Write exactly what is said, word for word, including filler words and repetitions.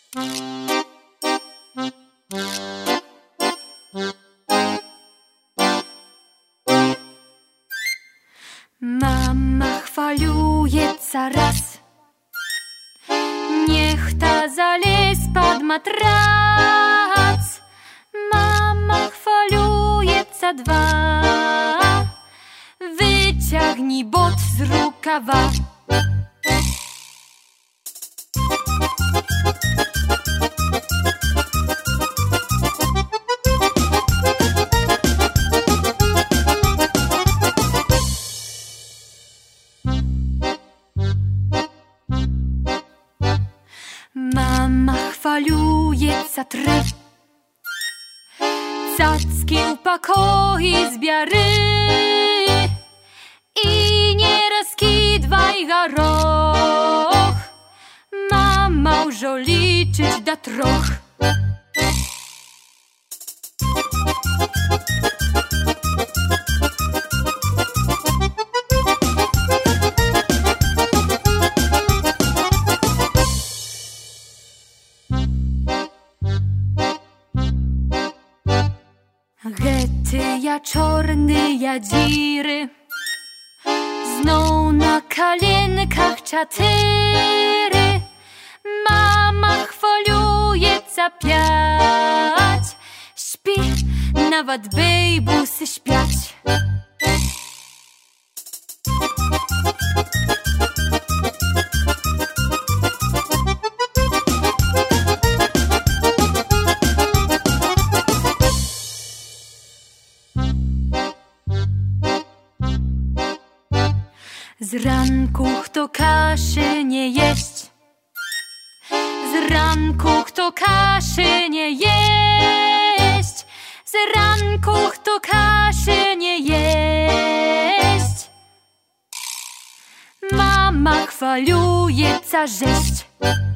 Mama chwaliuje ca raz, niech ta zaleź pod matrac. Mama chwaliuje ca dwa, wyciągnij bot z rukawa. Mama chwaliuje ca trzy, cacki upakoi zbiary i nieraz kidwaj garoch. Mama już liczyć da troch. Gety ja czorny ja dziry, znowu na kalienkach czatyry. Mama chwaliuje ca piać, śpi, nawet bejbusy śpiać. Z ranku kto kaszy nie jeść, z ranku kto kaszy nie jeść, z ranku kto kaszy nie jeść. Mama chwaliuje ca rześć.